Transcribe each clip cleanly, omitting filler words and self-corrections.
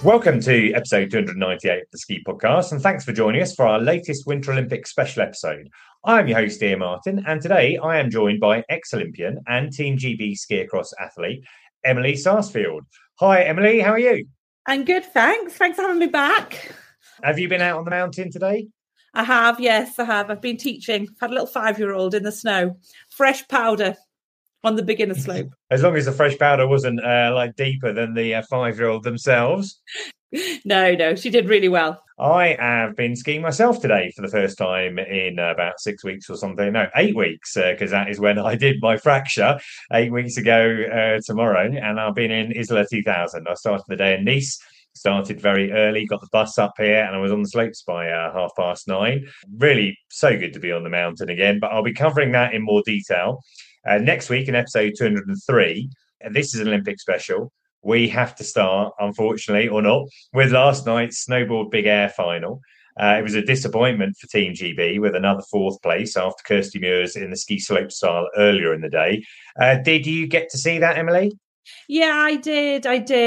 Welcome to episode 298 of the Ski Podcast, and thanks for joining us for our latest Winter Olympics special episode. I'm your host, Ian Martin, and today I am joined by ex-Olympian and Team GB ski across athlete, Emily Sarsfield. Hi, Emily, how are you? I'm good, thanks. Thanks for having me back. Have you been out on the mountain today? I have, yes, I have. I've been teaching. I've had a little 5-year-old in the snow. Fresh powder on the beginner slope. As long as the fresh powder wasn't deeper than the 5-year-old themselves. No, she did really well. I have been skiing myself today for the first time in about 6 weeks or something. No, 8 weeks, because that is when I did my fracture 8 weeks ago tomorrow. And I've been in Isla 2000. I started the day in Nice, started very early, got the bus up here, and I was on the slopes by 9:30. Really so good to be on the mountain again, but I'll be covering that in more detail. Next week in episode 203, and this is an Olympic special, we have to start, unfortunately, or not, with last night's snowboard big air final. It was a disappointment for Team GB with another fourth place after Kirsty Muirs in the ski slopestyle earlier in the day. Did you get to see that, Emily? Yeah, I did.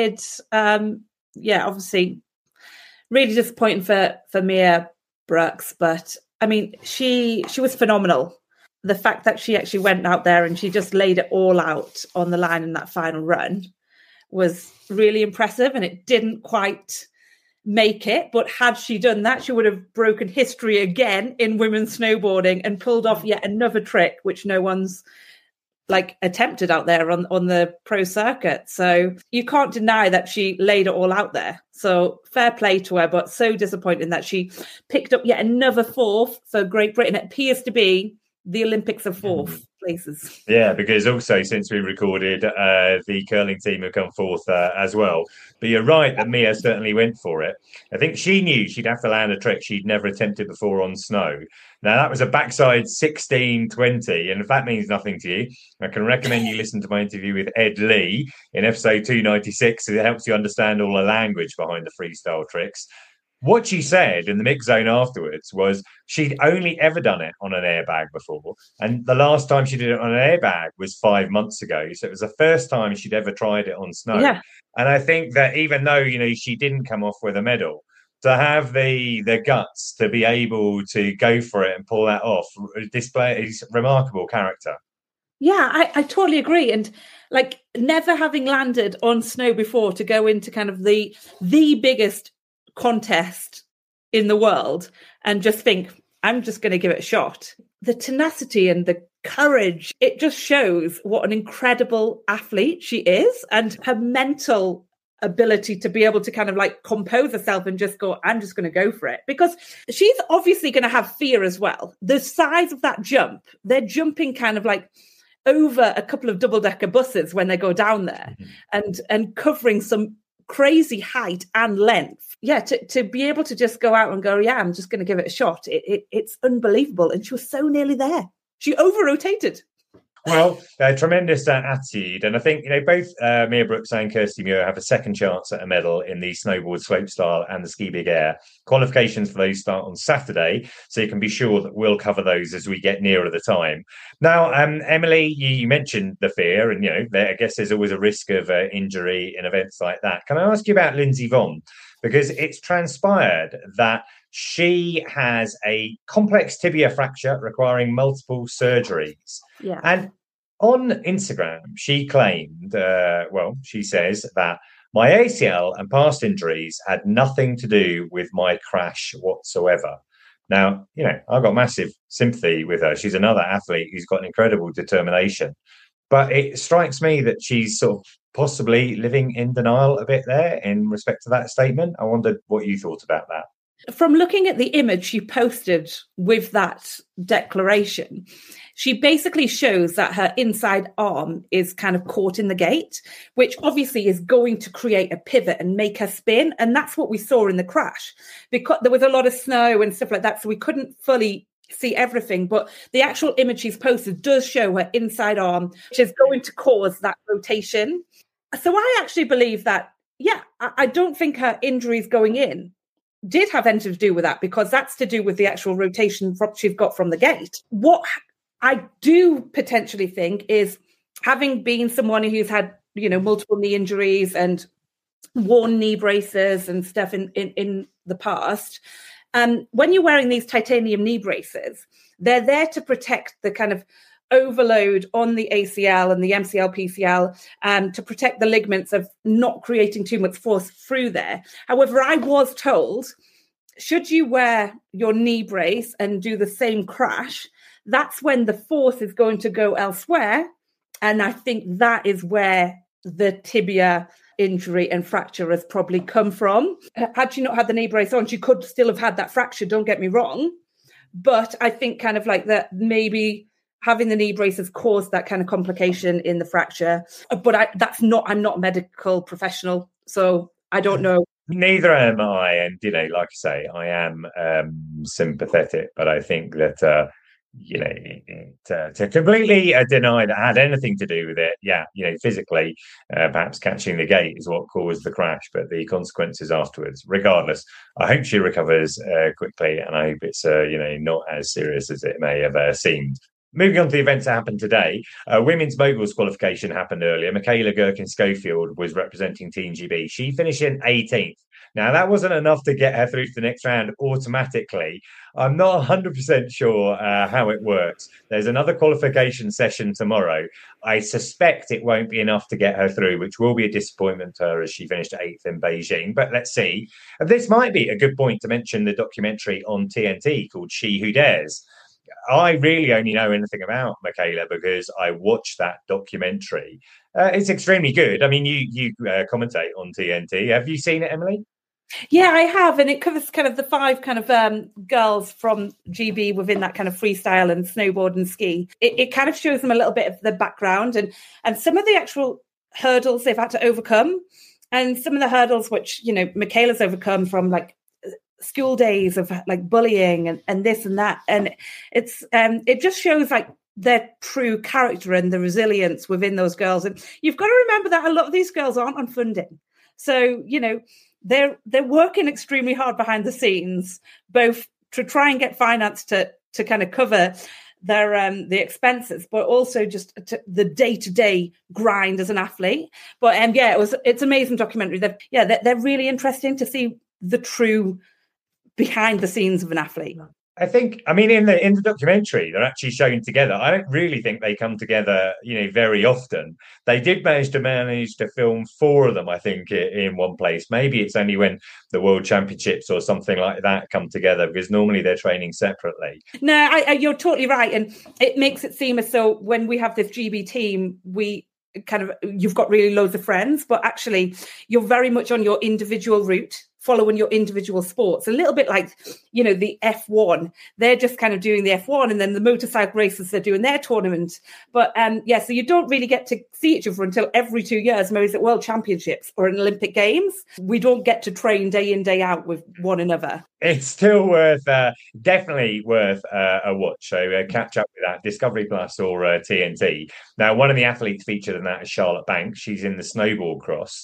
Obviously, really disappointing for Mia Brooks, but I mean, she was phenomenal. The fact that she actually went out there and she just laid it all out on the line in that final run was really impressive, and it didn't quite make it. But had she done that, she would have broken history again in women's snowboarding and pulled off yet another trick, which no one's attempted out there on the pro circuit. So you can't deny that she laid it all out there. So fair play to her, but so disappointing that she picked up yet another fourth for Great Britain. It appears to be the Olympics of fourth places. Yeah, because also since we recorded, the curling team have come fourth as well. But you're right that Mia certainly went for it. I think she knew she'd have to land a trick she'd never attempted before on snow. Now, that was a backside 1620, and if that means nothing to you, I can recommend you listen to my interview with Ed Lee in episode 296. It helps you understand all the language behind the freestyle tricks. What she said in the mix zone afterwards was she'd only ever done it on an airbag before. And the last time she did it on an airbag was 5 months ago. So it was the first time she'd ever tried it on snow. Yeah. And I think that even though, she didn't come off with a medal, to have the guts to be able to go for it and pull that off, display is remarkable character. Yeah, I totally agree. And never having landed on snow before to go into kind of the biggest contest in the world and just think, I'm just going to give it a shot. The tenacity and the courage, it just shows what an incredible athlete she is, and her mental ability to be able to kind of compose herself and just go, I'm just going to go for it. Because she's obviously going to have fear as well. The size of that jump, they're jumping kind of over a couple of double-decker buses when they go down there, and covering some crazy height and length. Yeah, to be able to just go out and go, yeah, I'm just going to give it a shot. It's unbelievable. And she was so nearly there. She over-rotated. Well, tremendous attitude. And I think, both Mia Brooks and Kirsty Muir have a second chance at a medal in the snowboard slopestyle and the ski big air. Qualifications for those start on Saturday, so you can be sure that we'll cover those as we get nearer the time. Now, Emily, you mentioned the fear, and, I guess there's always a risk of injury in events like that. Can I ask you about Lindsey Vonn? Because it's transpired that she has a complex tibia fracture requiring multiple surgeries. Yeah. And on Instagram, she claimed, she says that my ACL and past injuries had nothing to do with my crash whatsoever. Now, I've got massive sympathy with her. She's another athlete who's got an incredible determination. But it strikes me that she's sort of possibly living in denial a bit there in respect to that statement. I wondered what you thought about that. From looking at the image she posted with that declaration, she basically shows that her inside arm is kind of caught in the gate, which obviously is going to create a pivot and make her spin. And that's what we saw in the crash, because there was a lot of snow and stuff like that. So we couldn't fully see everything, but the actual image she's posted does show her inside arm, which is going to cause that rotation. So I actually believe that, I don't think her injuries going in did have anything to do with that, because that's to do with the actual rotation she's got from the gate. What I do potentially think is, having been someone who's had, multiple knee injuries and worn knee braces and stuff in the past. When you're wearing these titanium knee braces, they're there to protect the kind of overload on the ACL and the MCL, PCL, to protect the ligaments of not creating too much force through there. However, I was told, should you wear your knee brace and do the same crash, that's when the force is going to go elsewhere. And I think that is where the tibia injury and fracture has probably come from. Had she not had the knee brace on, she could still have had that fracture, don't get me wrong. But I think kind of like that maybe having the knee brace has caused that kind of complication in the fracture. But I'm not a medical professional, so I don't know. Neither am I. And, like I say, I am sympathetic, but I think that, to completely deny that had anything to do with it, physically, perhaps catching the gate is what caused the crash, but the consequences afterwards, regardless, I hope she recovers quickly, and I hope it's, not as serious as it may have seemed. Moving on to the events that happened today, women's moguls qualification happened earlier. Michaela Gherkin-Schofield was representing Team GB. She finished in 18th. Now, that wasn't enough to get her through to the next round automatically. I'm not 100% sure how it works. There's another qualification session tomorrow. I suspect it won't be enough to get her through, which will be a disappointment to her as she finished 8th in Beijing. But let's see. This might be a good point to mention the documentary on TNT called She Who Dares. I really only know anything about Michaela because I watched that documentary. It's extremely good. I mean, you commentate on TNT. Have you seen it, Emily? Yeah, I have. And it covers kind of the 5 kind of girls from GB within that kind of freestyle and snowboard and ski. It kind of shows them a little bit of the background and some of the actual hurdles they've had to overcome. And some of the hurdles which, Michaela's overcome from like school days of like bullying and this and that. And it just shows like their true character and the resilience within those girls. And you've got to remember that a lot of these girls aren't on funding. So, they're working extremely hard behind the scenes, both to try and get finance to kind of cover their the expenses, but also just the day-to-day grind as an athlete. But it's amazing documentary. They're really interesting to see the true behind the scenes of an athlete. I think, in the documentary, they're actually shown together. I don't really think they come together, very often. They did manage to film 4 of them, I think, in one place. Maybe it's only when the World Championships or something like that come together, because normally they're training separately. No, you're totally right. And it makes it seem as though when we have this GB team, you've got really loads of friends, but actually you're very much on your individual route, following your individual sports. A little bit like, the F1. They're just kind of doing the F1, and then the motorcycle races, they're doing their tournament. But so you don't really get to see each other until every 2 years, maybe at World Championships or in Olympic Games. We don't get to train day in, day out with one another. It's still definitely worth a watch. So catch up with that, Discovery Plus or TNT. Now, one of the athletes featured in that is Charlotte Banks. She's in the snowboard cross.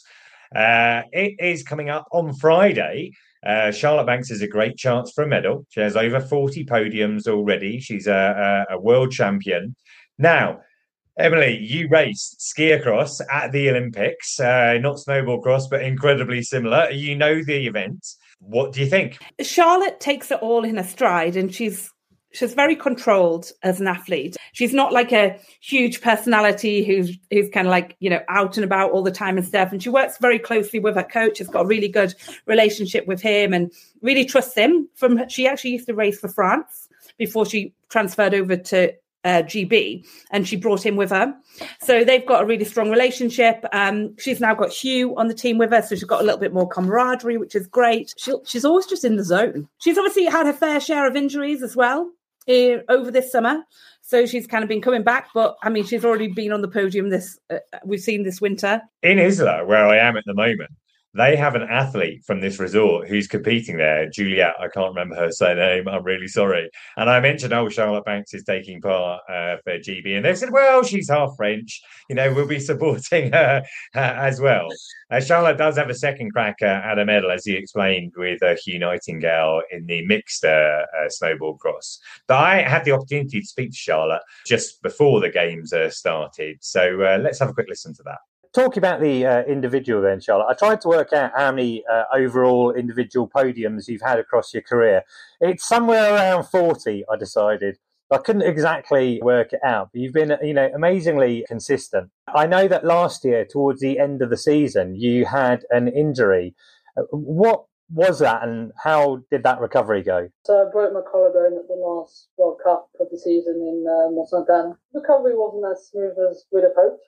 It is coming up on Friday. Charlotte Banks has a great chance for a medal. She has over 40 podiums already. She's a world champion. Now, Emily, you raced ski across at the Olympics, not snowboard cross, but incredibly similar. You know the event. What do you think? Charlotte takes it all in her stride, and she's very controlled as an athlete. She's not like a huge personality who's kind of like, out and about all the time and stuff. And she works very closely with her coach. Has got a really good relationship with him and really trusts him. She actually used to race for France before she transferred over to GB, and she brought him with her. So they've got a really strong relationship. She's now got Hugh on the team with her, so she's got a little bit more camaraderie, which is great. She's always just in the zone. She's obviously had her fair share of injuries as well over this summer, so she's kind of been coming back. But she's already been on the podium we've seen this winter in Isla, where I am at the moment. They have an athlete from this resort who's competing there, Juliette. I can't remember her surname. I'm really sorry. And I mentioned, Charlotte Banks is taking part for GB. And they said, well, she's half French. We'll be supporting her as well. Charlotte does have a second crack at a medal, as you explained, with Hugh Nightingale in the mixed snowboard cross. But I had the opportunity to speak to Charlotte just before the games started. So let's have a quick listen to that. Talking about the individual then, Charlotte, I tried to work out how many overall individual podiums you've had across your career. It's somewhere around 40, I decided. I couldn't exactly work it out, but you've been, amazingly consistent. I know that last year, towards the end of the season, you had an injury. What was that, and how did that recovery go? So I broke my collarbone at the last World Cup of the season in Mont-Saint-Anne. Recovery wasn't as smooth as we'd have hoped.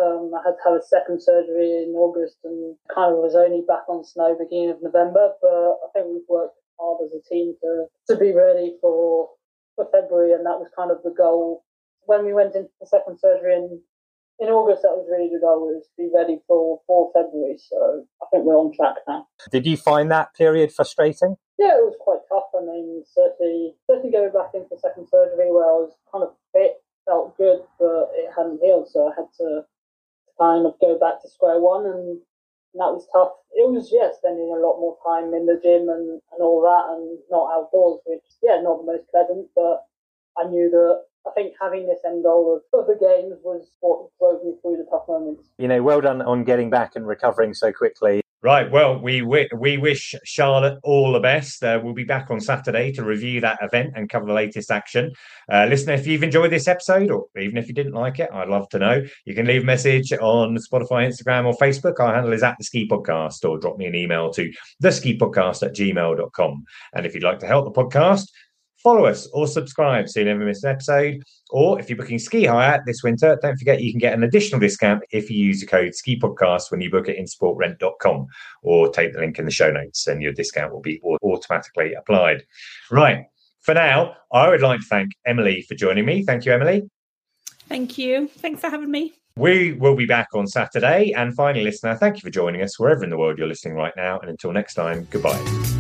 I had to have a second surgery in August and kind of was only back on snow beginning of November, but I think we've worked hard as a team to be ready for February, and that was kind of the goal. When we went into the second surgery in August, that was really the goal, was to be ready for February, so I think we're on track now. Did you find that period frustrating? Yeah, it was quite tough. I mean, certainly going back into second surgery where I was kind of fit, felt good, but it hadn't healed, so I had to kind of go back to square one, and that was tough. It was, spending a lot more time in the gym and all that, and not outdoors, which, not the most pleasant, but I knew that I think having this end goal of the games was what drove me through the tough moments. Well done on getting back and recovering so quickly. Right, well, we wish Charlotte all the best. We'll be back on Saturday to review that event and cover the latest action. Listener, if you've enjoyed this episode, or even if you didn't like it, I'd love to know. You can leave a message on Spotify, Instagram, or Facebook. Our handle is @theski-podcast, or drop me an email to theski-podcast@gmail.com. And if you'd like to help the podcast, follow us or subscribe so you never miss an episode. Or if you're booking ski hire this winter, don't forget you can get an additional discount if you use the code SKIPODCAST when you book it in sportrent.com, or take the link in the show notes and your discount will be automatically applied. Right. For now, I would like to thank Emily for joining me. Thank you, Emily. Thank you. Thanks for having me. We will be back on Saturday. And finally, listener, thank you for joining us wherever in the world you're listening right now. And until next time, goodbye.